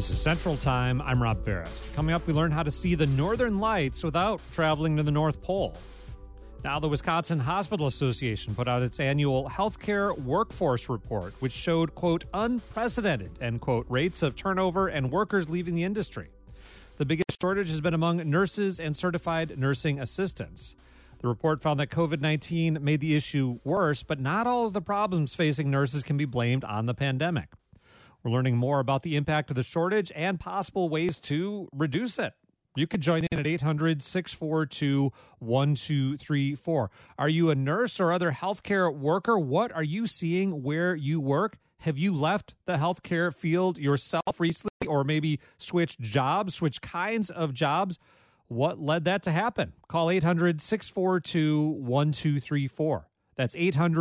This is Central Time. I'm Rob Barrett. Coming up, we learn how to see the northern lights without traveling to the North Pole. Now, the Wisconsin Hospital Association put out its annual healthcare workforce report, which showed, quote, unprecedented, end quote, rates of turnover and workers leaving the industry. The biggest shortage has been among nurses and certified nursing assistants. The report found that COVID-19 made the issue worse, but not all of the problems facing nurses can be blamed on the pandemic. We're learning more about the impact of the shortage and possible ways to reduce it. You could join in at 800-642-1234. Are you a nurse or other healthcare worker? What are you seeing where you work? Have you left the healthcare field yourself recently, or maybe switched jobs, switched kinds of jobs? What led that to happen? Call 800-642-1234. That's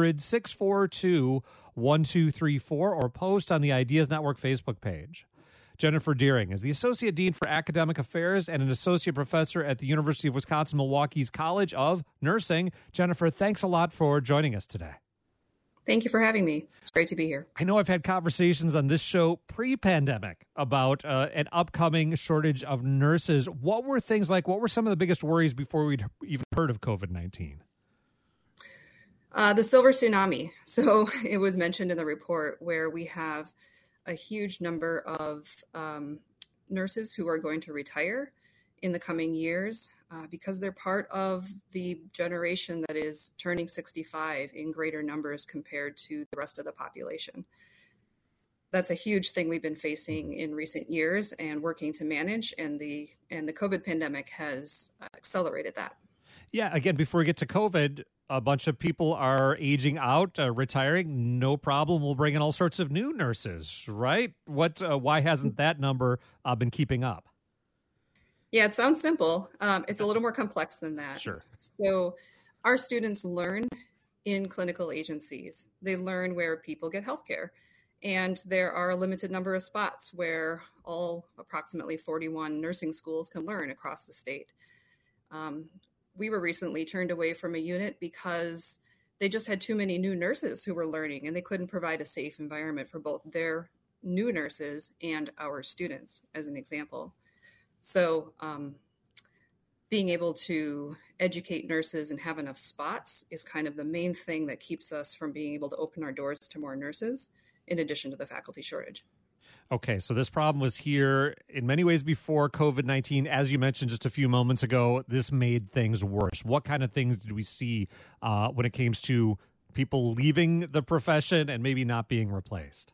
800-642-1234, or post on the Ideas Network Facebook page. Jennifer Deering is the Associate Dean for Academic Affairs and an Associate Professor at the University of Wisconsin-Milwaukee's College of Nursing. Jennifer, thanks a lot for joining us today. Thank you for having me. It's great to be here. I know I've had conversations on this show pre-pandemic about an upcoming shortage of nurses. What were things like? What were some of the biggest worries before we'd even heard of COVID-19? The silver tsunami. So it was mentioned in the report where we have a huge number of nurses who are going to retire in the coming years because they're part of the generation that is turning 65 in greater numbers compared to the rest of the population. That's a huge thing we've been facing in recent years and working to manage, and the COVID pandemic has accelerated that. Yeah, again, before we get to COVID, a bunch of people are aging out, retiring. No problem. We'll bring in all sorts of new nurses, right? Why hasn't that number been keeping up? Yeah, it sounds simple. It's a little more complex than that. Sure. So our students learn in clinical agencies. They learn where people get healthcare. And there are a limited number of spots where all approximately 41 nursing schools can learn across the state. We were recently turned away from a unit because they just had too many new nurses who were learning, and they couldn't provide a safe environment for both their new nurses and our students, as an example. So being able to educate nurses and have enough spots is kind of the main thing that keeps us from being able to open our doors to more nurses, in addition to the faculty shortage. Okay, so this problem was here in many ways before COVID-19. As you mentioned just a few moments ago, this made things worse. What kind of things did we see when it came to people leaving the profession and maybe not being replaced?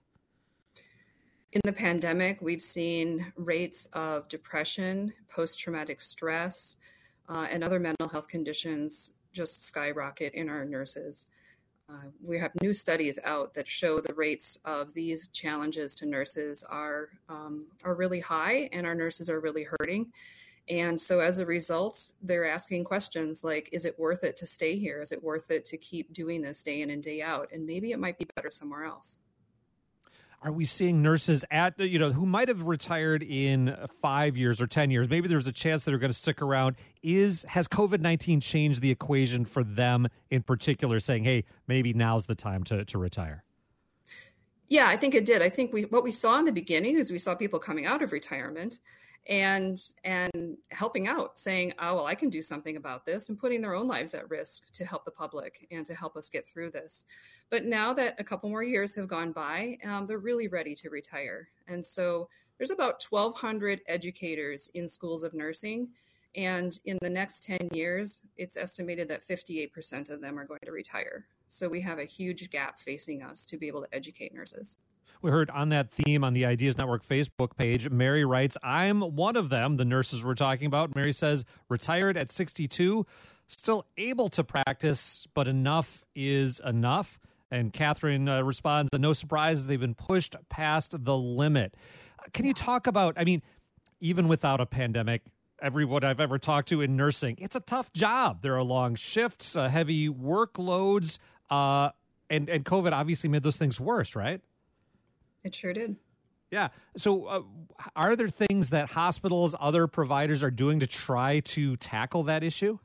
In the pandemic, we've seen rates of depression, post-traumatic stress, and other mental health conditions just skyrocket in our nurses. We have new studies out that show the rates of these challenges to nurses are really high, and our nurses are really hurting. And so as a result, they're asking questions like, is it worth it to stay here? Is it worth it to keep doing this day in and day out? And maybe it might be better somewhere else. Are we seeing nurses who might have retired in 5 years or 10 years? Maybe there's a chance that they're going to stick around. Has COVID-19 changed the equation for them in particular, saying, hey, maybe now's the time to retire? Yeah, I think it did. I think what we saw in the beginning is we saw people coming out of retirement and helping out, saying, oh, well, I can do something about this, and putting their own lives at risk to help the public and to help us get through this. But now that a couple more years have gone by, they're really ready to retire. And so there's about 1,200 educators in schools of nursing. And in the next 10 years, it's estimated that 58% of them are going to retire. So we have a huge gap facing us to be able to educate nurses. We heard on that theme on the Ideas Network Facebook page, Mary writes, I'm one of them, the nurses we're talking about. Mary says, retired at 62, still able to practice, but enough is enough. And Catherine responds, no surprise, they've been pushed past the limit. Can you talk about, even without a pandemic, everyone I've ever talked to in nursing, it's a tough job. There are long shifts, heavy workloads, and COVID obviously made those things worse, right? It sure did. Yeah. So are there things that hospitals, other providers are doing to try to tackle that issue?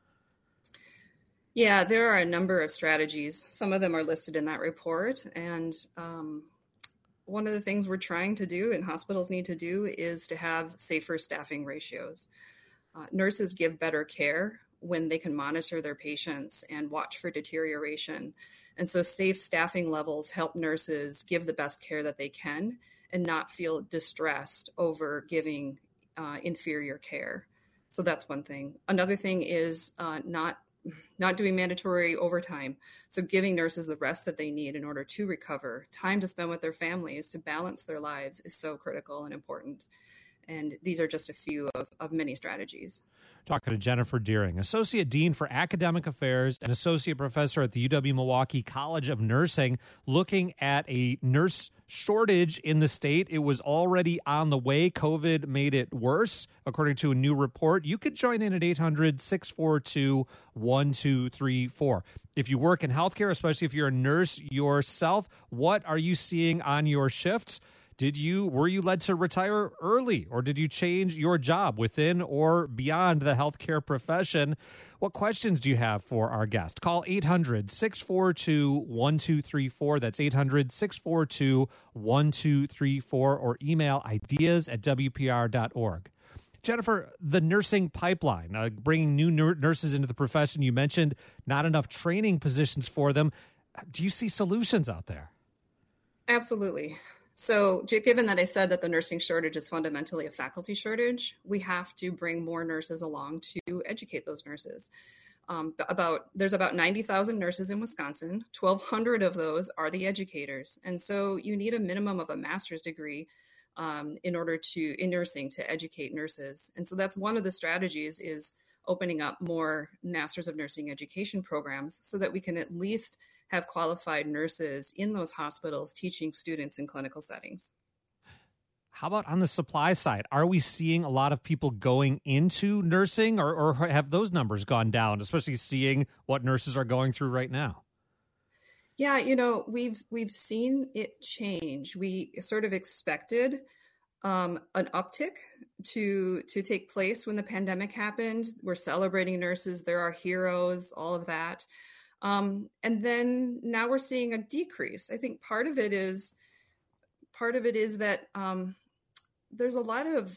Yeah, there are a number of strategies. Some of them are listed in that report. And one of the things we're trying to do and hospitals need to do is to have safer staffing ratios. Nurses give better care when they can monitor their patients and watch for deterioration. And so safe staffing levels help nurses give the best care that they can and not feel distressed over giving inferior care. So that's one thing. Another thing is not doing mandatory overtime. So giving nurses the rest that they need in order to recover. Time to spend with their families to balance their lives is so critical and important. And these are just a few of many strategies. Talking to Jennifer Deering, Associate Dean for Academic Affairs and Associate Professor at the UW-Milwaukee College of Nursing, looking at a nurse shortage in the state. It was already on the way. COVID made it worse, according to a new report. You could join in at 800-642-1234. If you work in healthcare, especially if you're a nurse yourself, what are you seeing on your shifts? Were you led to retire early, or did you change your job within or beyond the healthcare profession? What questions do you have for our guest? Call 800-642-1234. That's 800-642-1234, or email ideas@wpr.org. Jennifer, the nursing pipeline, bringing new nurses into the profession. You mentioned not enough training positions for them. Do you see solutions out there? Absolutely. So given that I said that the nursing shortage is fundamentally a faculty shortage, we have to bring more nurses along to educate those nurses. There's about 90,000 nurses in Wisconsin. 1,200 of those are the educators. And so you need a minimum of a master's degree in nursing to educate nurses. And so that's one of the strategies, is opening up more Masters of Nursing education programs so that we can at least have qualified nurses in those hospitals teaching students in clinical settings. How about on the supply side? Are we seeing a lot of people going into nursing, or have those numbers gone down, especially seeing what nurses are going through right now? Yeah, we've seen it change. We sort of expected an uptick to take place when the pandemic happened. We're celebrating nurses. They're our heroes, all of that. And then now we're seeing a decrease. I think part of it is that there's a lot of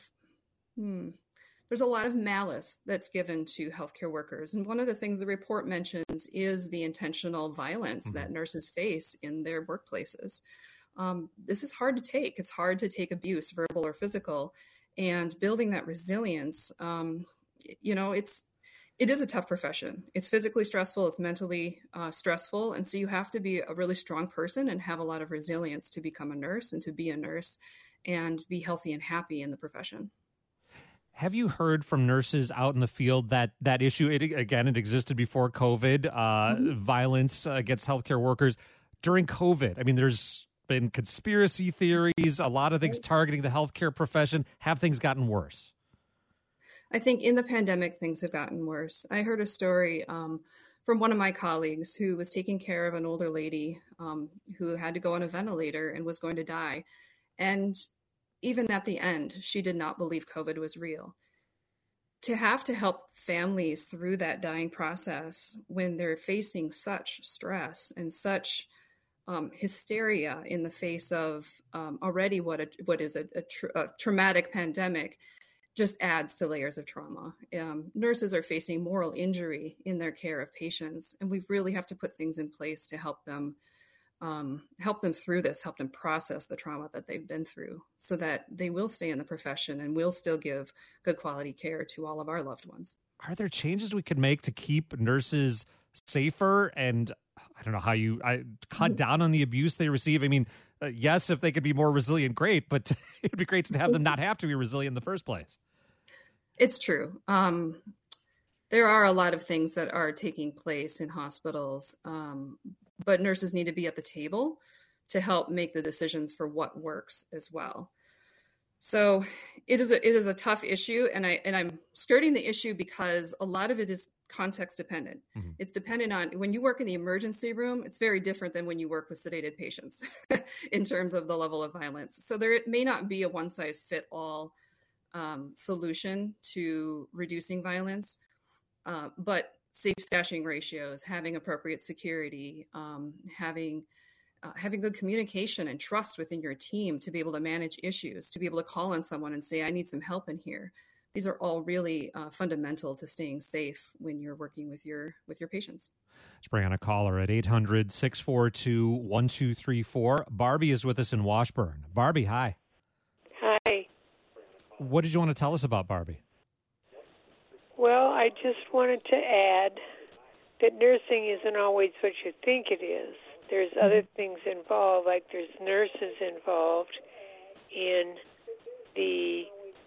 malice that's given to healthcare workers. And one of the things the report mentions is the intentional violence that nurses face in their workplaces. This is hard to take. It's hard to take abuse, verbal or physical, and building that resilience. It is a tough profession. It's physically stressful. It's mentally stressful. And so you have to be a really strong person and have a lot of resilience to become a nurse and to be a nurse and be healthy and happy in the profession. Have you heard from nurses out in the field that issue, it existed before COVID, violence against healthcare workers during COVID? I mean, there's been conspiracy theories, a lot of things targeting the healthcare profession. Have things gotten worse? I think in the pandemic, things have gotten worse. I heard a story from one of my colleagues who was taking care of an older lady who had to go on a ventilator and was going to die. And even at the end, she did not believe COVID was real. To have to help families through that dying process when they're facing such stress and such hysteria in the face of already what is a traumatic pandemic just adds to layers of trauma. Nurses are facing moral injury in their care of patients, and we really have to put things in place to help them through this, help them process the trauma that they've been through so that they will stay in the profession and will still give good quality care to all of our loved ones. Are there changes we could make to keep nurses safer? And I don't know how I cut down on the abuse they receive. I mean, yes, if they could be more resilient, great, but it'd be great to have them not have to be resilient in the first place. It's true. There are a lot of things that are taking place in hospitals, but nurses need to be at the table to help make the decisions for what works as well. So it is a tough issue, and I'm skirting the issue because a lot of it is context dependent. Mm-hmm. It's dependent on when you work in the emergency room, it's very different than when you work with sedated patients in terms of the level of violence. So there may not be a one size fit all solution to reducing violence, but safe staffing ratios, having appropriate security, having having good communication and trust within your team to be able to manage issues, to be able to call on someone and say, I need some help in here. These are all really fundamental to staying safe when you're working with your patients. Let's bring on a caller at 800-642-1234. Barbie is with us in Washburn. Barbie, hi. Hi. What did you want to tell us about Barbie? Well, I just wanted to add that nursing isn't always what you think it is. There's other things involved, like there's nurses involved in the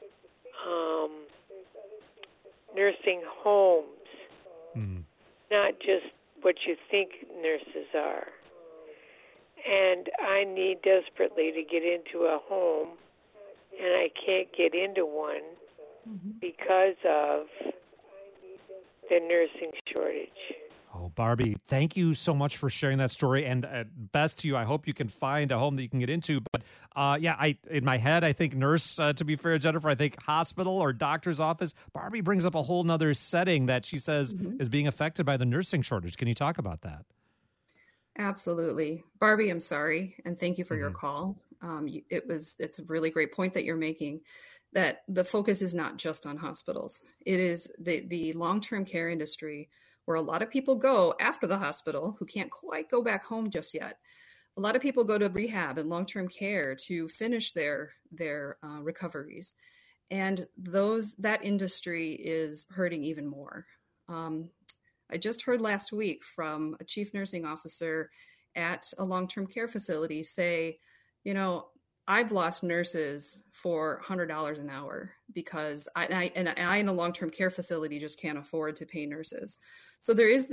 nursing homes, not just what you think nurses are. And I need desperately to get into a home, and I can't get into one because of the nursing shortage. Oh, Barbie, thank you so much for sharing that story. And best to you, I hope you can find a home that you can get into. But in my head, I think nurse, to be fair, Jennifer, I think hospital or doctor's office. Barbie brings up a whole nother setting that she says is being affected by the nursing shortage. Can you talk about that? Absolutely. Barbie, I'm sorry. And thank you for your call. It's a really great point that you're making, that the focus is not just on hospitals. It is the long-term care industry, where a lot of people go after the hospital who can't quite go back home just yet. A lot of people go to rehab and long-term care to finish their recoveries. And that industry is hurting even more. I just heard last week from a chief nursing officer at a long-term care facility say, I've lost nurses for $100 an hour because I in a long-term care facility just can't afford to pay nurses. So there's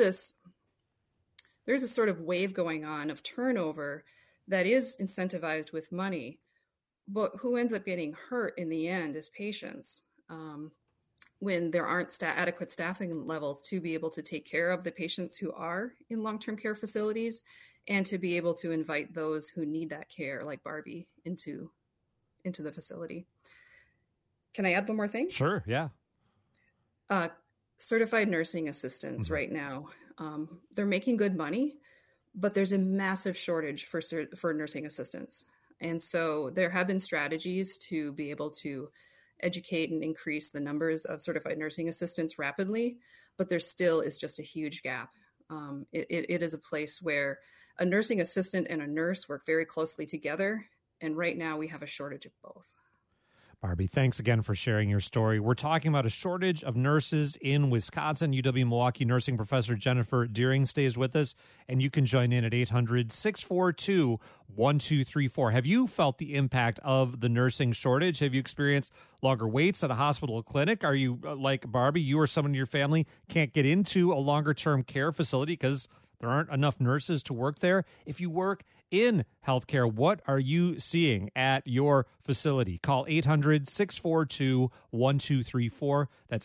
a sort of wave going on of turnover that is incentivized with money, but who ends up getting hurt in the end is patients when there aren't adequate staffing levels to be able to take care of the patients who are in long-term care facilities and to be able to invite those who need that care, like Barbie, into the facility. Can I add one more thing? Sure, yeah. Certified nursing assistants right now, they're making good money, but there's a massive shortage for nursing assistants. And so there have been strategies to be able to educate and increase the numbers of certified nursing assistants rapidly, but there still is just a huge gap. It is a place where a nursing assistant and a nurse work very closely together, and right now we have a shortage of both. Barbie, thanks again for sharing your story. We're talking about a shortage of nurses in Wisconsin. UW-Milwaukee nursing professor Jennifer Deering stays with us, and you can join in at 800-642-1234. Have you felt the impact of the nursing shortage? Have you experienced longer waits at a hospital or clinic? Are you like Barbie, you or someone in your family can't get into a longer-term care facility because there aren't enough nurses to work there? If you work in healthcare, what are you seeing at your facility? Call 800-642-1234. That's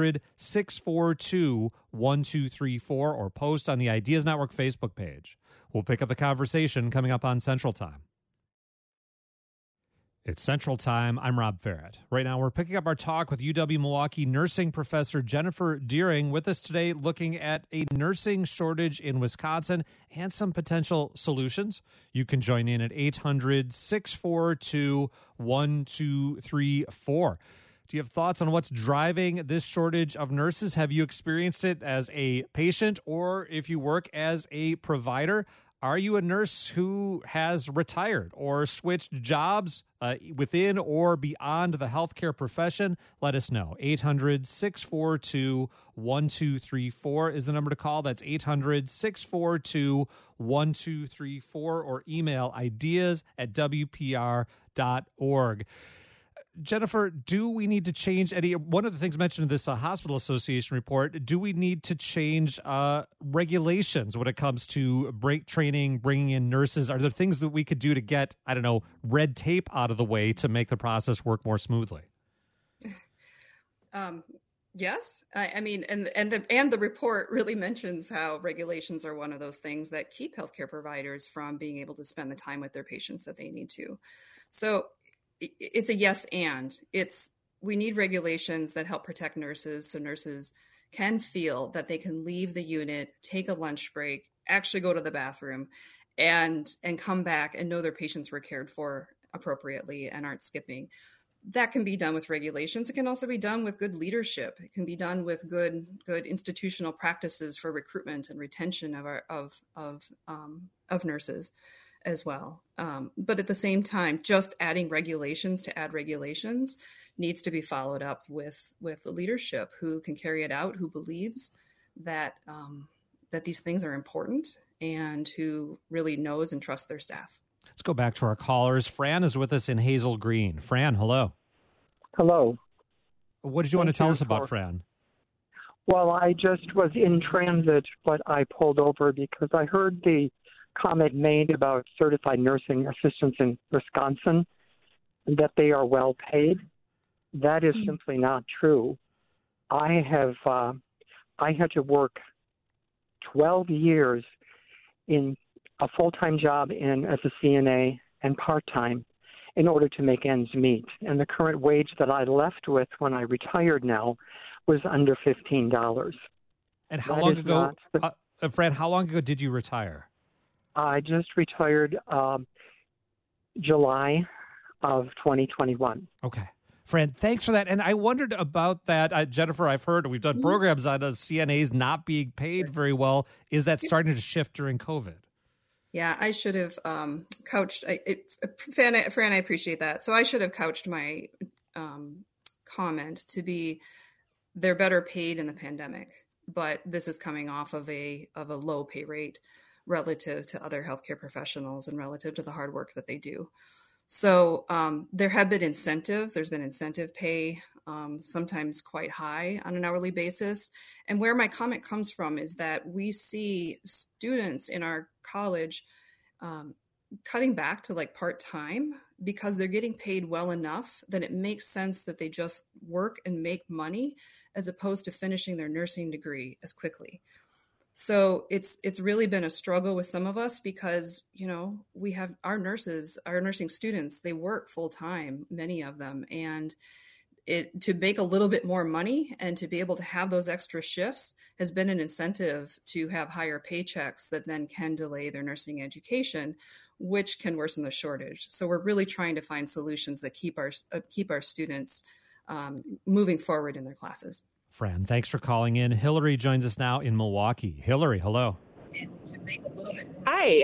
800-642-1234, or post on the Ideas Network Facebook page. We'll pick up the conversation coming up on Central Time. It's Central Time. I'm Rob Farrett. Right now, we're picking up our talk with UW-Milwaukee nursing professor Jennifer Deering. With us today, looking at a nursing shortage in Wisconsin and some potential solutions. You can join in at 800-642-1234. Do you have thoughts on what's driving this shortage of nurses? Have you experienced it as a patient, or if you work as a provider? Are you a nurse who has retired or switched jobs within or beyond the healthcare profession? Let us know. 800-642-1234 is the number to call. That's 800-642-1234, or email ideas@wpr.org. Jennifer, do we need to change one of the things mentioned in this Hospital Association report, do we need to change regulations when it comes to break training, bringing in nurses? Are there things that we could do to get, red tape out of the way to make the process work more smoothly? Yes. The report really mentions how regulations are one of those things that keep healthcare providers from being able to spend the time with their patients that they need to. So it's a yes, and we need regulations that help protect nurses so nurses can feel that they can leave the unit, take a lunch break, actually go to the bathroom, and come back and know their patients were cared for appropriately and aren't skipping. That can be done with regulations. It can also be done with good leadership. It can be done with good institutional practices for recruitment and retention of nurses as well. But at the same time, just adding regulations to add regulations needs to be followed up with the leadership who can carry it out, who believes that these things are important, and who really knows and trusts their staff. Let's go back to our callers. Fran is with us in Hazel Green. Fran, hello. Hello. What did you want to tell us about Fran? Well, I just was in transit, but I pulled over because I heard the comment made about certified nursing assistants in Wisconsin, that they are well paid. That is simply not true. I had to work 12 years in a full-time job as a CNA and part-time in order to make ends meet. And the current wage that I left with when I retired now was under $15. And how long ago, Fran, how long ago did you retire? I just retired July of 2021. Okay. Fran, thanks for that. And I wondered about that. Jennifer, I've heard we've done programs on CNAs not being paid very well. Is that starting to shift during COVID? Yeah, I should have couched. Fran, I appreciate that. So I should have couched my comment to be they're better paid in the pandemic, but this is coming off of a low pay rate relative to other healthcare professionals and relative to the hard work that they do. So there have been incentives. There's been incentive pay, sometimes quite high on an hourly basis. And where my comment comes from is that we see students in our college cutting back to like part-time because they're getting paid well enough that it makes sense that they just work and make money as opposed to finishing their nursing degree as quickly. So it's really been a struggle with some of us because, we have our nursing students, they work full time, many of them. And to make a little bit more money and to be able to have those extra shifts has been an incentive to have higher paychecks that then can delay their nursing education, which can worsen the shortage. So we're really trying to find solutions that keep our students moving forward in their classes. Fran, thanks for calling in. Hillary joins us now in Milwaukee. Hillary, hello. Hi.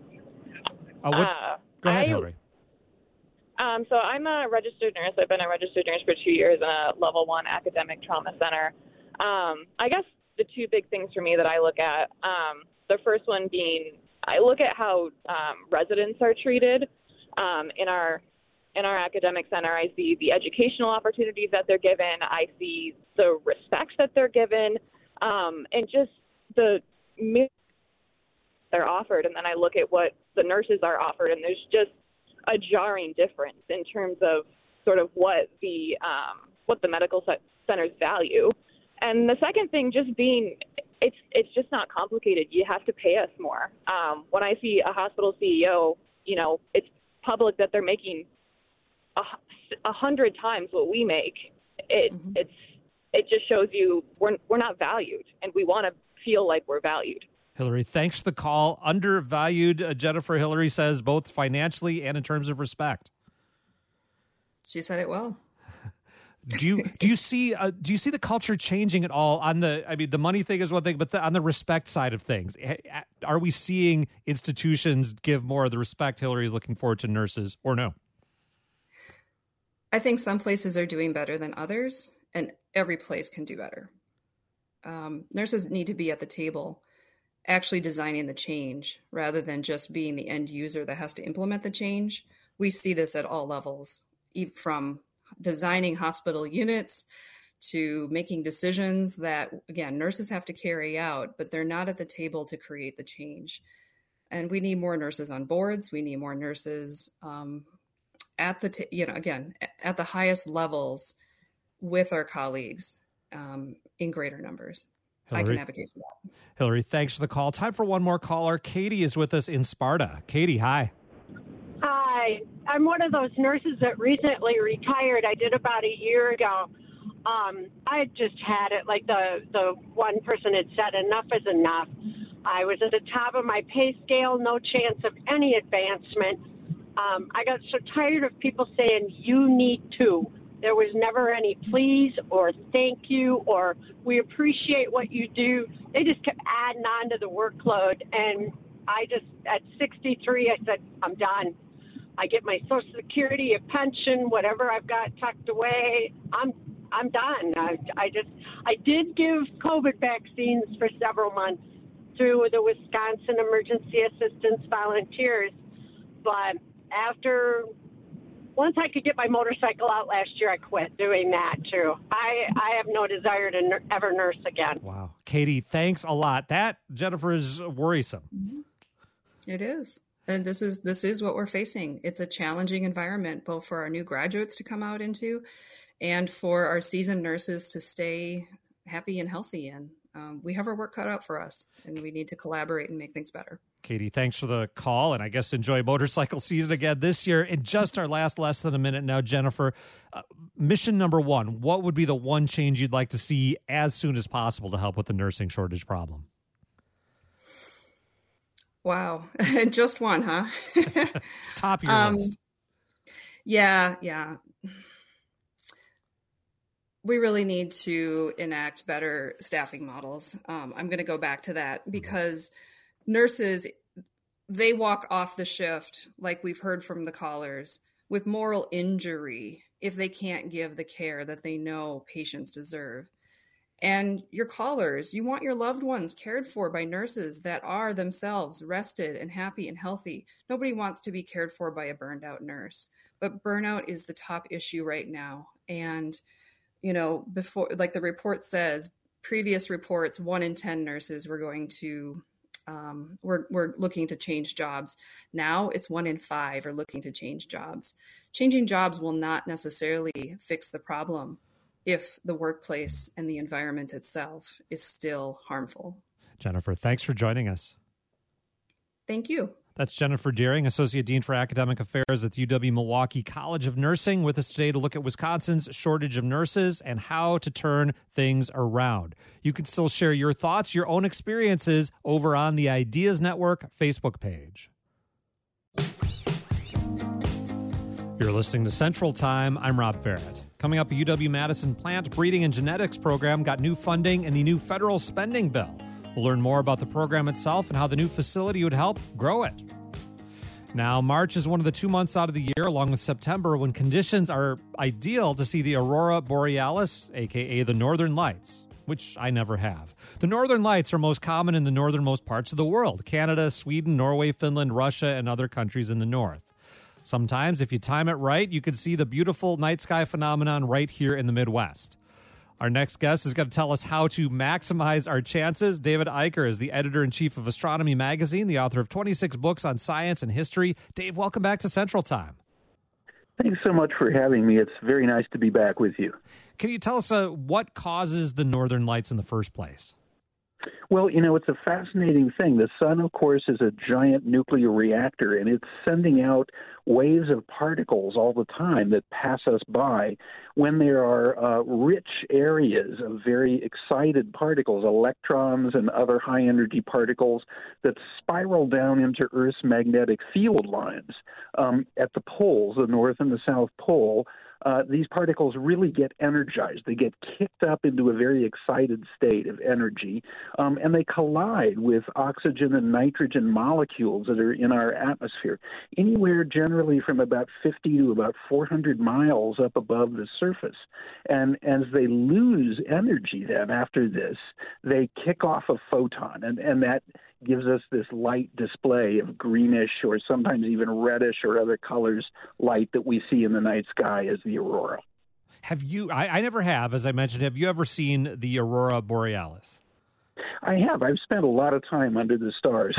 Go ahead, Hillary. So I'm a registered nurse. I've been a registered nurse for 2 years in a level 1 academic trauma center. I guess the two big things for me that I look at, the first one being I look at how residents are treated in our academic center. I see the educational opportunities that they're given. I see the respect that they're given, and just the they're offered. And then I look at what the nurses are offered, and there's just a jarring difference in terms of sort of what the medical centers value. And the second thing just being, it's just not complicated. You have to pay us more. When I see a hospital CEO, it's public that they're making 100 times what we make. It just shows you we're not valued, and we want to feel like we're valued. Hillary, thanks for the call. Undervalued, Jennifer, Hillary says, both financially and in terms of respect. She said it well. Do you see the culture changing at all on the money thing is one thing, but on the respect side of things, are we seeing institutions give more of the respect Hillary is looking forward to nurses, or no? I think some places are doing better than others, and every place can do better. Nurses need to be at the table actually designing the change rather than just being the end user that has to implement the change. We see this at all levels, from designing hospital units to making decisions that, again, nurses have to carry out, but they're not at the table to create the change. And we need more nurses on boards. We need more nurses at the highest levels with our colleagues in greater numbers. Hillary, I can advocate for that. Hillary, thanks for the call. Time for one more caller. Katie is with us in Sparta. Katie, hi. Hi. I'm one of those nurses that recently retired. I did about a year ago. I just had it, like the one person had said, enough is enough. I was at the top of my pay scale, no chance of any advancement. I got so tired of people saying, you need to. There was never any please or thank you or we appreciate what you do. They just kept adding on to the workload. And I just, at 63, I said, I'm done. I get my Social Security, a pension, whatever I've got tucked away. I'm done. I did give COVID vaccines for several months through the Wisconsin Emergency Assistance Volunteers. But once I could get my motorcycle out last year, I quit doing that too. I have no desire to ever nurse again. Wow. Katie, thanks a lot. That, Jennifer, is worrisome. It is. And this is what we're facing. It's a challenging environment, both for our new graduates to come out into and for our seasoned nurses to stay happy and healthy in. We have our work cut out for us, and we need to collaborate and make things better. Katie, thanks for the call, and I guess enjoy motorcycle season again this year. In just our less than a minute now, Jennifer, mission number one, what would be the one change you'd like to see as soon as possible to help with the nursing shortage problem? Wow. Just one, huh? Top of your list. Yeah. We really need to enact better staffing models. I'm going to go back to that because nurses, they walk off the shift, like we've heard from the callers, with moral injury if they can't give the care that they know patients deserve. And your callers, you want your loved ones cared for by nurses that are themselves rested and happy and healthy. Nobody wants to be cared for by a burned out nurse, but burnout is the top issue right now. And before, like the report says, previous reports, 1 in 10 nurses were going to, we're looking to change jobs. Now it's 1 in 5 are looking to change jobs. Changing jobs will not necessarily fix the problem if the workplace and the environment itself is still harmful. Jennifer, thanks for joining us. Thank you. That's Jennifer Deering, Associate Dean for Academic Affairs at the UW-Milwaukee College of Nursing, with us today to look at Wisconsin's shortage of nurses and how to turn things around. You can still share your thoughts, your own experiences over on the Ideas Network Facebook page. You're listening to Central Time. I'm Rob Barrett. Coming up, the UW-Madison Plant Breeding and Genetics Program got new funding in the new federal spending bill. We'll learn more about the program itself and how the new facility would help grow it. Now, March is one of the 2 months out of the year, along with September, when conditions are ideal to see the Aurora Borealis, a.k.a. the Northern Lights, which I never have. The Northern Lights are most common in the northernmost parts of the world: Canada, Sweden, Norway, Finland, Russia, and other countries in the north. Sometimes, if you time it right, you can see the beautiful night sky phenomenon right here in the Midwest. Our next guest is going to tell us how to maximize our chances. David Eicher is the editor-in-chief of Astronomy Magazine, the author of 26 books on science and history. Dave, welcome back to Central Time. Thanks so much for having me. It's very nice to be back with you. Can you tell us what causes the Northern Lights in the first place? Well, it's a fascinating thing. The sun, of course, is a giant nuclear reactor, and it's sending out waves of particles all the time that pass us by. When there are rich areas of very excited particles, electrons and other high-energy particles that spiral down into Earth's magnetic field lines at the poles, the North and the South Pole, these particles really get energized. They get kicked up into a very excited state of energy, and they collide with oxygen and nitrogen molecules that are in our atmosphere, anywhere generally from about 50 to about 400 miles up above the surface. And as they lose energy then after this, they kick off a photon, and that gives us this light display of greenish or sometimes even reddish or other colors light that we see in the night sky as the aurora. Have you, I never have, as I mentioned, have you ever seen the Aurora Borealis? I have. I've spent a lot of time under the stars.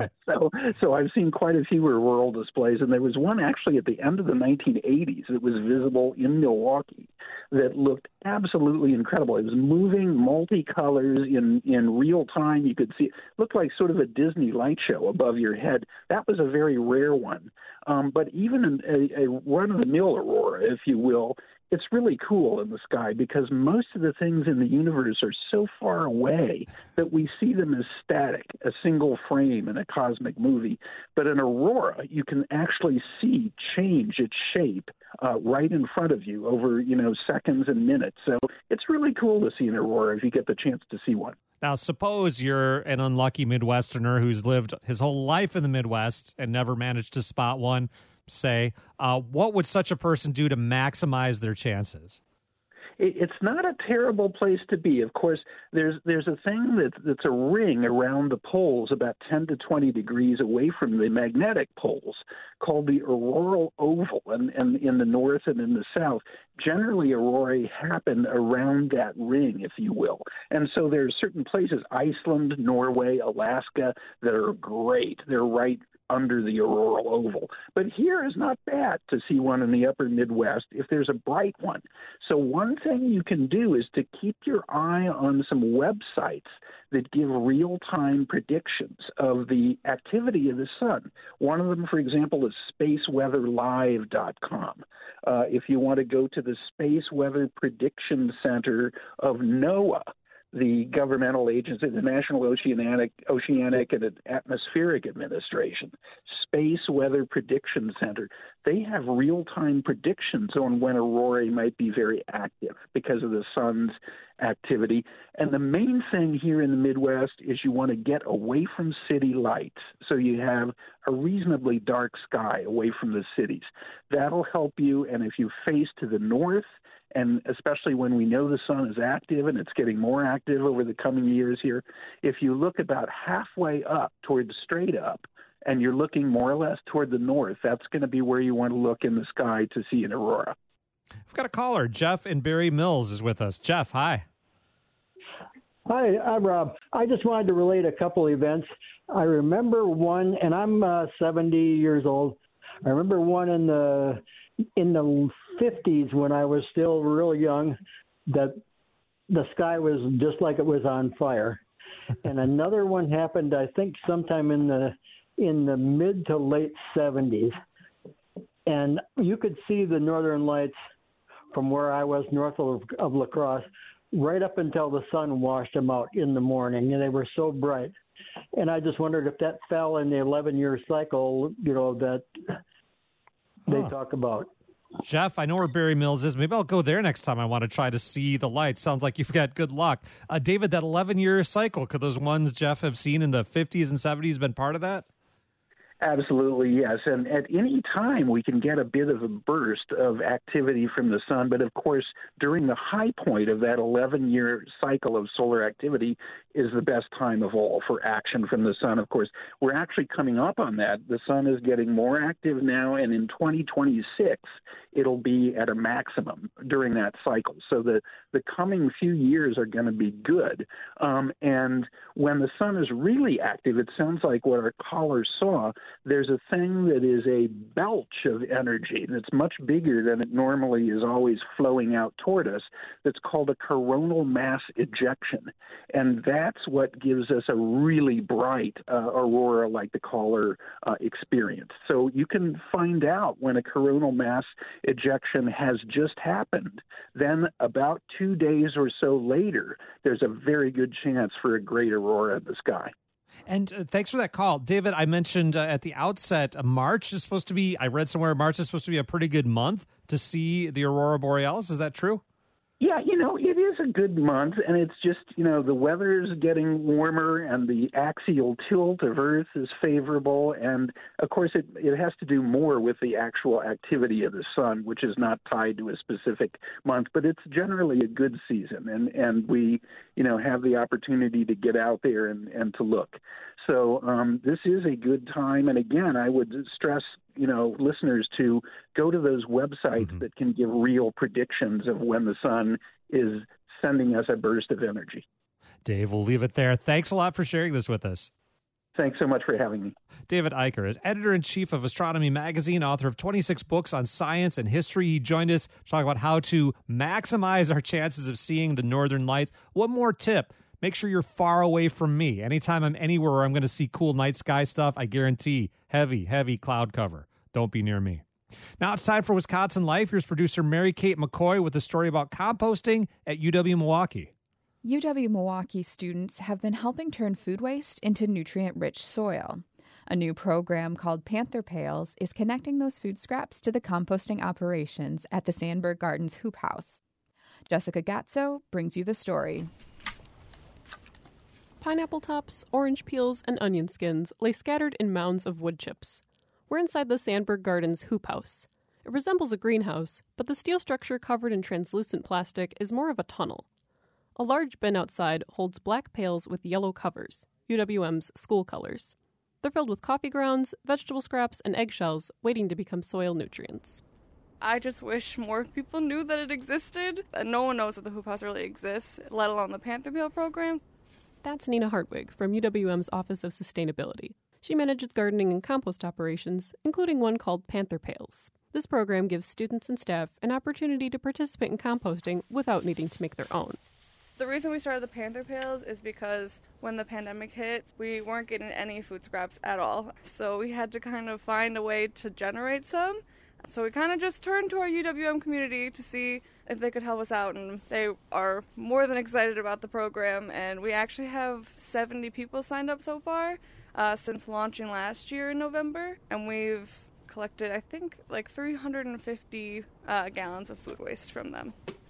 So I've seen quite a few auroral displays, and there was one actually at the end of the 1980s that was visible in Milwaukee that looked absolutely incredible. It was moving multicolors in real time. You could see it looked like sort of a Disney light show above your head. That was a very rare one. But even a run-of-the-mill aurora, if you will, it's really cool in the sky because most of the things in the universe are so far away that we see them as static, a single frame in a cosmic movie. But an aurora, you can actually see change its shape right in front of you over, seconds and minutes. So it's really cool to see an aurora if you get the chance to see one. Now, suppose you're an unlucky Midwesterner who's lived his whole life in the Midwest and never managed to spot one, say. What would such a person do to maximize their chances? It's not a terrible place to be. Of course, there's a thing that's a ring around the poles about 10 to 20 degrees away from the magnetic poles called the auroral oval. And in the north and in the south, generally aurorae happen around that ring, if you will. And so there are certain places, Iceland, Norway, Alaska, that are great. They're right under the auroral oval. But here is not bad to see one in the upper Midwest if there's a bright one. So one thing you can do is to keep your eye on some websites that give real-time predictions of the activity of the sun. One of them, for example, is spaceweatherlive.com. If you want to go to the Space Weather Prediction Center of NOAA, the governmental agency, the National Oceanic and Atmospheric Administration, Space Weather Prediction Center, they have real-time predictions on when aurorae might be very active because of the sun's activity. And the main thing here in the Midwest is you want to get away from city lights, so you have a reasonably dark sky away from the cities. That'll help you, and if you face to the north, and especially when we know the sun is active and it's getting more active over the coming years here, if you look about halfway up towards straight up and you're looking more or less toward the north, that's going to be where you want to look in the sky to see an aurora. We've got a caller. Jeff in Berry Mills is with us. Jeff, hi. Hi, I'm Rob. I just wanted to relate a couple events. I remember one, and I'm 70 years old. I remember one in the 50s when I was still real young, that the sky was just like it was on fire. And another one happened, I think, sometime in the mid to late 70s. And you could see the northern lights from where I was north of La Crosse right up until the sun washed them out in the morning, and they were so bright. And I just wondered if that fell in the 11-year cycle, that they talk about. Jeff, I know where Berry Mills is. Maybe I'll go there next time I want to try to see the lights. Sounds like you've got good luck. David, that 11-year cycle, could those ones Jeff have seen in the 50s and 70s been part of that? Absolutely, yes. And at any time, we can get a bit of a burst of activity from the sun. But of course, during the high point of that 11-year cycle of solar activity is the best time of all for action from the sun. Of course, we're actually coming up on that. The sun is getting more active now, and in 2026, it'll be at a maximum during that cycle. So the coming few years are going to be good. And when the sun is really active, it sounds like what our caller saw, there's a thing that is a belch of energy that's much bigger than it normally is always flowing out toward us. That's called a coronal mass ejection. And that's what gives us a really bright aurora like the caller experienced. So you can find out when a coronal mass ejection has just happened. Then about 2 days or so later, there's a very good chance for a great aurora in the sky. And thanks for that call. David, I mentioned at the outset, March is supposed to be, I read somewhere, March is supposed to be a pretty good month to see the aurora borealis. Is that true? Yeah, it is a good month, and it's just, the weather is getting warmer and the axial tilt of Earth is favorable. And, of course, it has to do more with the actual activity of the sun, which is not tied to a specific month. But it's generally a good season, and we, have the opportunity to get out there and to look. So this is a good time. And, again, I would stress listeners to go to those websites that can give real predictions of when the sun is sending us a burst of energy. Dave, we'll leave it there. Thanks a lot for sharing this with us. Thanks so much for having me. David Eicher is editor-in-chief of Astronomy Magazine, author of 26 books on science and history. He joined us to talk about how to maximize our chances of seeing the northern lights. One more tip. Make sure you're far away from me. Anytime I'm anywhere where I'm going to see cool night sky stuff, I guarantee heavy, heavy cloud cover. Don't be near me. Now it's time for Wisconsin Life. Here's producer Mary Kate McCoy with a story about composting at UW-Milwaukee. UW-Milwaukee students have been helping turn food waste into nutrient-rich soil. A new program called Panther Pails is connecting those food scraps to the composting operations at the Sandberg Gardens Hoop House. Jessica Gatzo brings you the story. Pineapple tops, orange peels, and onion skins lay scattered in mounds of wood chips. We're inside the Sandberg Gardens Hoop House. It resembles a greenhouse, but the steel structure covered in translucent plastic is more of a tunnel. A large bin outside holds black pails with yellow covers, UWM's school colors. They're filled with coffee grounds, vegetable scraps, and eggshells waiting to become soil nutrients. I just wish more people knew that it existed. No one knows that the Hoop House really exists, let alone the Panther Pail program. That's Nina Hartwig from UWM's Office of Sustainability. She manages gardening and compost operations, including one called Panther Pails. This program gives students and staff an opportunity to participate in composting without needing to make their own. The reason we started the Panther Pails is because when the pandemic hit, we weren't getting any food scraps at all. So we had to kind of find a way to generate some. So we kind of just turned to our UWM community to see if they could help us out, and they are more than excited about the program, and we actually have 70 people signed up so far since launching last year in November, and we've collected, I think, like 350 gallons of food waste from them.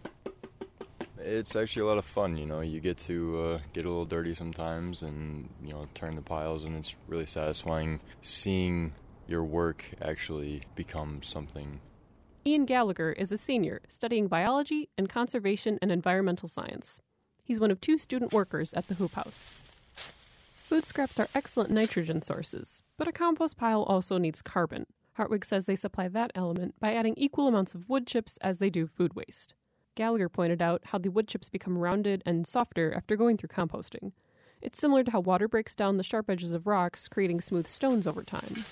It's actually a lot of fun, you get to get a little dirty sometimes and, turn the piles, and it's really satisfying seeing your work actually become something. Ian Gallagher is a senior studying biology and conservation and environmental science. He's one of 2 student workers at the Hoop House. Food scraps are excellent nitrogen sources, but a compost pile also needs carbon. Hartwig says they supply that element by adding equal amounts of wood chips as they do food waste. Gallagher pointed out how the wood chips become rounded and softer after going through composting. It's similar to how water breaks down the sharp edges of rocks, creating smooth stones over time.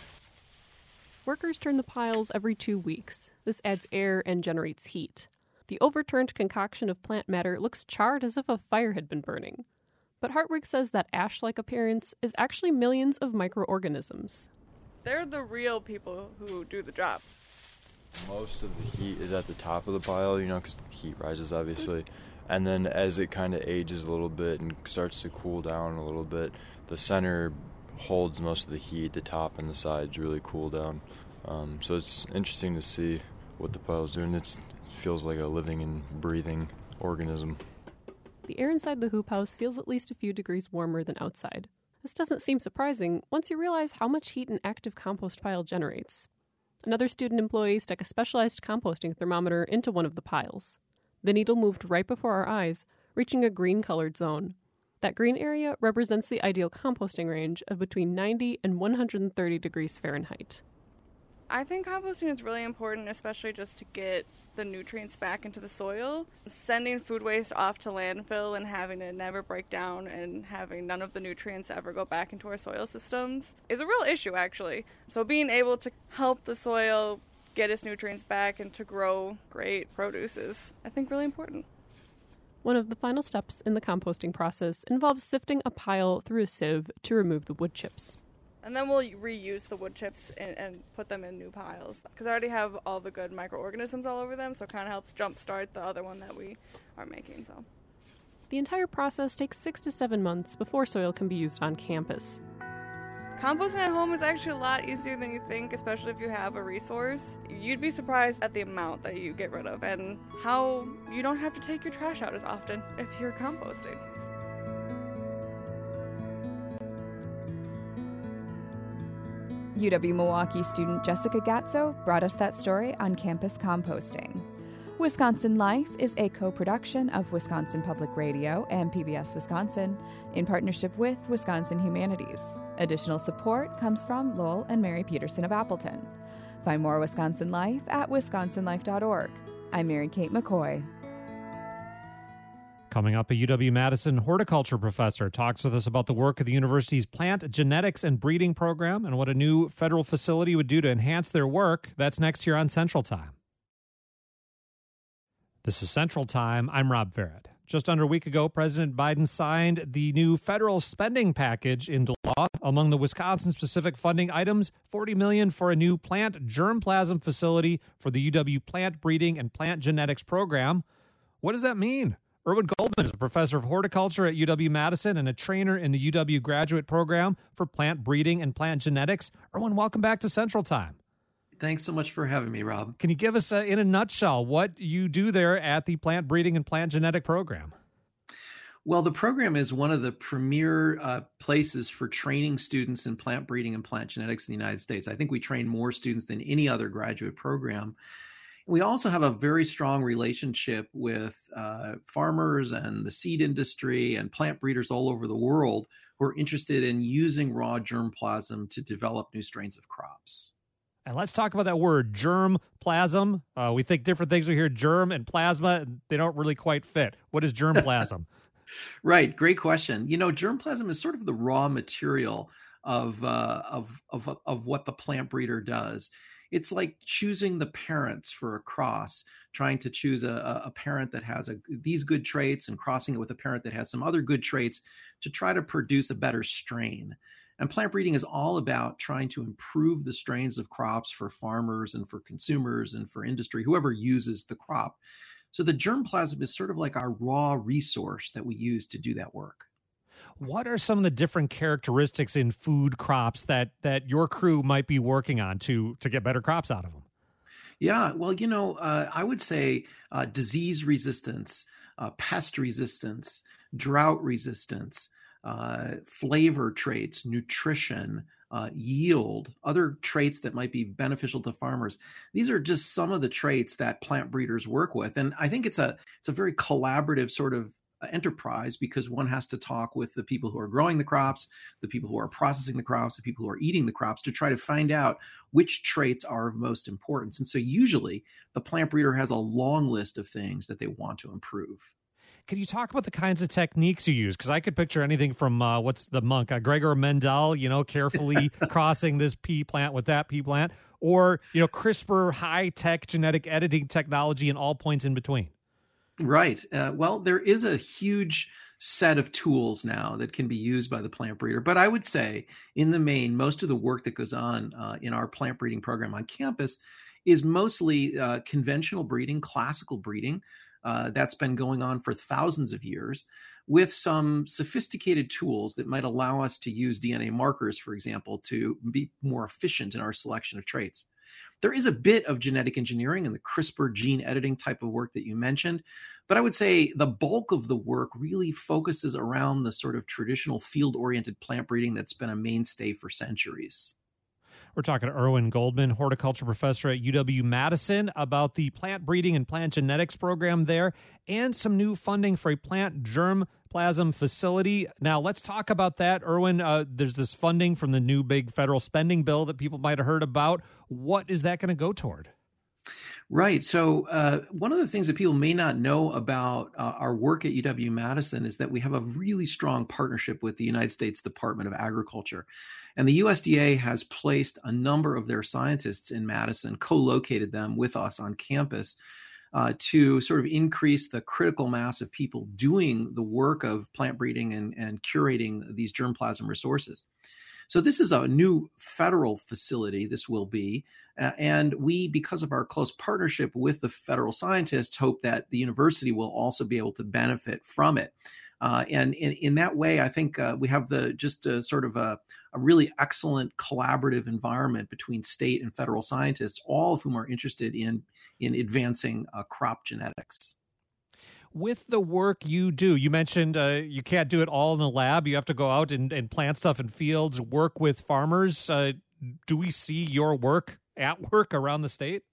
Workers turn the piles every 2 weeks. This adds air and generates heat. The overturned concoction of plant matter looks charred as if a fire had been burning. But Hartwig says that ash-like appearance is actually millions of microorganisms. They're the real people who do the job. Most of the heat is at the top of the pile, because the heat rises, obviously. And then as it kind of ages a little bit and starts to cool down a little bit, the center holds most of the heat. The top and the sides really cool down. So it's interesting to see what the pile's doing. It feels like a living and breathing organism. The air inside the Hoop House feels at least a few degrees warmer than outside. This doesn't seem surprising once you realize how much heat an active compost pile generates. Another student employee stuck a specialized composting thermometer into one of the piles. The needle moved right before our eyes, reaching a green-colored zone. That green area represents the ideal composting range of between 90 and 130 degrees Fahrenheit. I think composting is really important, especially just to get the nutrients back into the soil. Sending food waste off to landfill and having it never break down and having none of the nutrients ever go back into our soil systems is a real issue, actually. So being able to help the soil get its nutrients back and to grow great produce is, I think, really important. One of the final steps in the composting process involves sifting a pile through a sieve to remove the wood chips. And then we'll reuse the wood chips and put them in new piles. Because I already have all the good microorganisms all over them, so it kind of helps jumpstart the other one that we are making. So the entire process takes 6 to 7 months before soil can be used on campus. Composting at home is actually a lot easier than you think, especially if you have a resource. You'd be surprised at the amount that you get rid of and how you don't have to take your trash out as often if you're composting. UW-Milwaukee student Jessica Gatzo brought us that story on campus composting. Wisconsin Life is a co-production of Wisconsin Public Radio and PBS Wisconsin in partnership with Wisconsin Humanities. Additional support comes from Lowell and Mary Peterson of Appleton. Find more Wisconsin Life at wisconsinlife.org. I'm Mary Kate McCoy. Coming up, a UW-Madison horticulture professor talks with us about the work of the university's plant genetics and breeding program and what a new federal facility would do to enhance their work. That's next here on Central Time. This is Central Time. I'm Rob Farrett. Just under a week ago, President Biden signed the new federal spending package into law. Among the Wisconsin-specific funding items, $40 million for a new plant germplasm facility for the UW Plant Breeding and Plant Genetics program. What does that mean? Erwin Goldman is a professor of horticulture at UW-Madison and a trainer in the UW graduate program for plant breeding and plant genetics. Erwin, welcome back to Central Time. Thanks so much for having me, Rob. Can you give us, in a nutshell, what you do there at the Plant Breeding and Plant Genetic program? Well, the program is one of the premier places for training students in plant breeding and plant genetics in the United States. I think we train more students than any other graduate program. We also have a very strong relationship with farmers and the seed industry and plant breeders all over the world who are interested in using raw germplasm to develop new strains of crops. And let's talk about that word, germplasm. We think different things. We hear germ and plasma. They don't really quite fit. What is germplasm? Right. Great question. You know, germplasm is sort of the raw material of what the plant breeder does. It's like choosing the parents for a cross, trying to choose a parent that has these good traits and crossing it with a parent that has some other good traits to try to produce a better strain. And plant breeding is all about trying to improve the strains of crops for farmers and for consumers and for industry, whoever uses the crop. So the germplasm is sort of like our raw resource that we use to do that work. What are some of the different characteristics in food crops that your crew might be working on to get better crops out of them? Yeah, well, you know, I would say disease resistance, pest resistance, drought resistance, flavor traits, nutrition, yield, other traits that might be beneficial to farmers. These are just some of the traits that plant breeders work with. And I think it's a very collaborative sort of enterprise because one has to talk with the people who are growing the crops, the people who are processing the crops, the people who are eating the crops to try to find out which traits are of most importance. And so usually the plant breeder has a long list of things that they want to improve. Can you talk about the kinds of techniques you use? Because I could picture anything from, what's the monk, Gregor Mendel, carefully crossing this pea plant with that pea plant, or, CRISPR high-tech genetic editing technology and all points in between. Right. Well, there is a huge set of tools now that can be used by the plant breeder. But I would say, in the main, most of the work that goes on in our plant breeding program on campus is mostly conventional breeding, classical breeding. That's been going on for thousands of years with some sophisticated tools that might allow us to use DNA markers, for example, to be more efficient in our selection of traits. There is a bit of genetic engineering and the CRISPR gene editing type of work that you mentioned, but I would say the bulk of the work really focuses around the sort of traditional field-oriented plant breeding that's been a mainstay for centuries. We're talking to Erwin Goldman, horticulture professor at UW-Madison, about the plant breeding and plant genetics program there and some new funding for a plant germplasm facility. Now, let's talk about that. Erwin, there's this funding from the new big federal spending bill that people might have heard about. What is that going to go toward? Right. So one of the things that people may not know about our work at UW-Madison is that we have a really strong partnership with the United States Department of Agriculture. And the USDA has placed a number of their scientists in Madison, co-located them with us on campus to sort of increase the critical mass of people doing the work of plant breeding and curating these germplasm resources. So this is a new federal facility, this will be, and we, because of our close partnership with the federal scientists, hope that the university will also be able to benefit from it. And in that way, I think we have sort of a really excellent collaborative environment between state and federal scientists, all of whom are interested in advancing crop genetics. With the work you do, you mentioned you can't do it all in the lab. You have to go out and plant stuff in fields, work with farmers. Do we see your work at work around the state?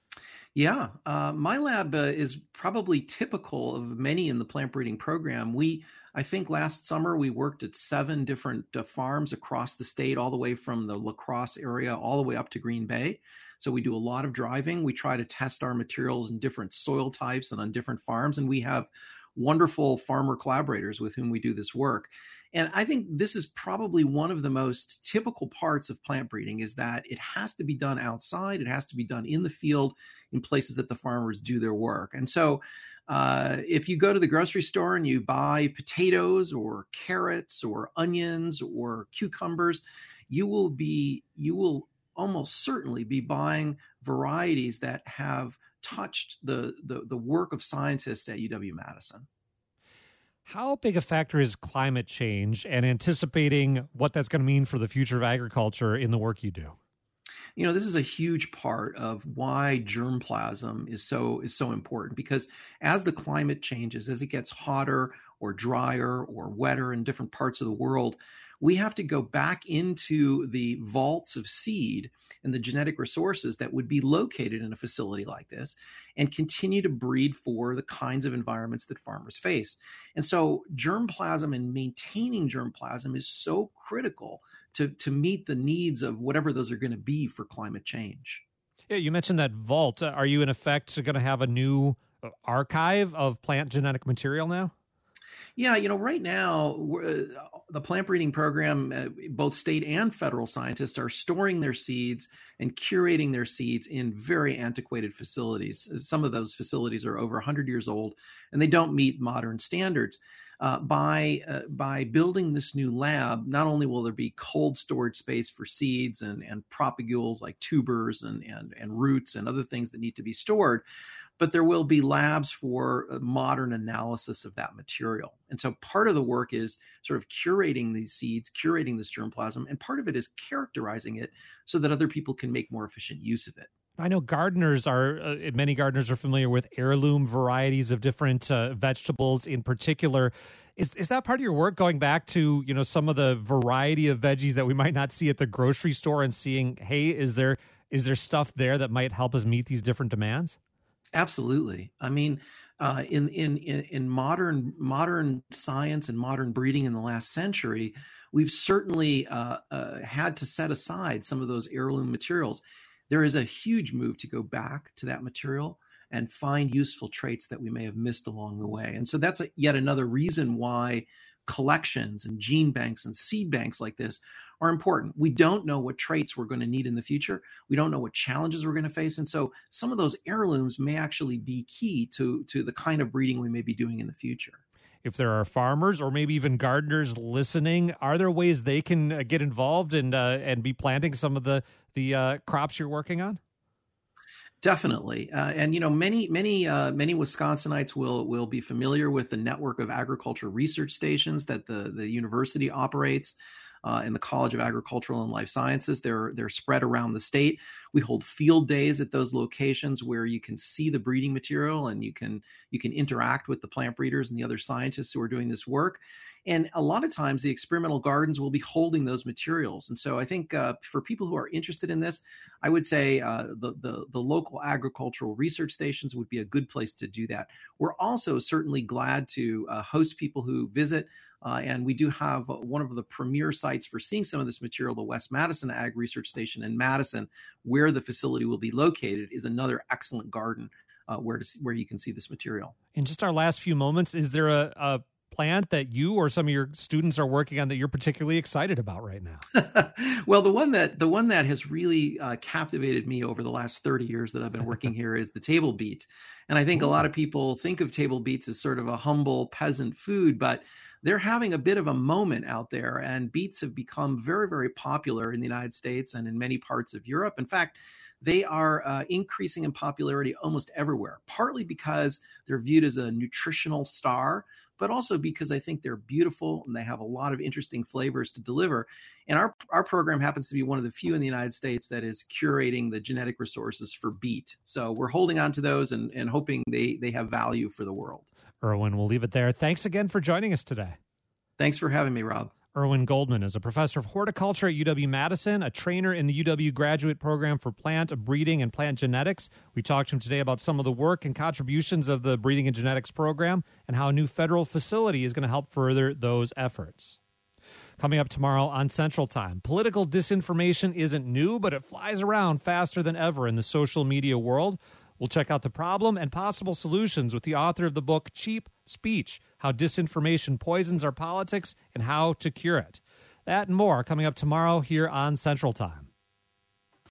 Yeah, my lab is probably typical of many in the plant breeding program. I think last summer we worked at 7 different farms across the state, all the way from the La Crosse area all the way up to Green Bay. So we do a lot of driving. We try to test our materials in different soil types and on different farms. And we have wonderful farmer collaborators with whom we do this work. And I think this is probably one of the most typical parts of plant breeding is that it has to be done outside. It has to be done in the field in places that the farmers do their work. And so If you go to the grocery store and you buy potatoes or carrots or onions or cucumbers, you will almost certainly be buying varieties that have touched the work of scientists at UW-Madison. How big a factor is climate change and anticipating what that's going to mean for the future of agriculture in the work you do? This is a huge part of why germplasm is so important, because as the climate changes, as it gets hotter or drier or wetter in different parts of the world, we have to go back into the vaults of seed and the genetic resources that would be located in a facility like this and continue to breed for the kinds of environments that farmers face. And so germplasm and maintaining germplasm is so critical to meet the needs of whatever those are going to be for climate change. Yeah, you mentioned that vault. Are you in effect going to have a new archive of plant genetic material now? Yeah, right now, the plant breeding program, both state and federal scientists are storing their seeds and curating their seeds in very antiquated facilities. Some of those facilities are over 100 years old, and they don't meet modern standards. By building this new lab, not only will there be cold storage space for seeds and propagules like tubers and roots and other things that need to be stored, but there will be labs for modern analysis of that material. And so part of the work is sort of curating these seeds, curating this germplasm, and part of it is characterizing it so that other people can make more efficient use of it. I know many gardeners are familiar with heirloom varieties of different vegetables in particular. Is that part of your work, going back to, some of the variety of veggies that we might not see at the grocery store and seeing, hey, is there stuff there that might help us meet these different demands? Absolutely. I mean, in modern science and modern breeding in the last century, we've certainly had to set aside some of those heirloom materials. There is a huge move to go back to that material and find useful traits that we may have missed along the way. And so that's yet another reason why collections and gene banks and seed banks like this are important. We don't know what traits we're going to need in the future. We don't know what challenges we're going to face. And so some of those heirlooms may actually be key to the kind of breeding we may be doing in the future. If there are farmers or maybe even gardeners listening, are there ways they can get involved and be planting some of the crops you're working on? Definitely. And, many Wisconsinites will be familiar with the network of agriculture research stations that the university operates in the College of Agricultural and Life Sciences. They're spread around the state. We hold field days at those locations where you can see the breeding material and you can interact with the plant breeders and the other scientists who are doing this work. And a lot of times the experimental gardens will be holding those materials. And so I think for people who are interested in this, I would say the local agricultural research stations would be a good place to do that. We're also certainly glad to host people who visit. And we do have one of the premier sites for seeing some of this material, the West Madison Ag Research Station in Madison, where the facility will be located, is another excellent garden where you can see this material. In just our last few moments, is there a plant that you or some of your students are working on that you're particularly excited about right now? Well, the one that has really captivated me over the last 30 years that I've been working here is the table beet. And I think a lot of people think of table beets as sort of a humble peasant food, but they're having a bit of a moment out there, and beets have become very, very popular in the United States and in many parts of Europe. In fact, they are increasing in popularity almost everywhere, partly because they're viewed as a nutritional star, but also because I think they're beautiful and they have a lot of interesting flavors to deliver. And our program happens to be one of the few in the United States that is curating the genetic resources for beet. So we're holding on to those and hoping they have value for the world. Erwin, we'll leave it there. Thanks again for joining us today. Thanks for having me, Rob. Erwin Goldman is a professor of horticulture at UW-Madison, a trainer in the UW graduate program for plant breeding and plant genetics. We talked to him today about some of the work and contributions of the breeding and genetics program and how a new federal facility is going to help further those efforts. Coming up tomorrow on Central Time, political disinformation isn't new, but it flies around faster than ever in the social media world. We'll check out the problem and possible solutions with the author of the book Cheap Speech, How Disinformation Poisons Our Politics and How to Cure It. That and more coming up tomorrow here on Central Time.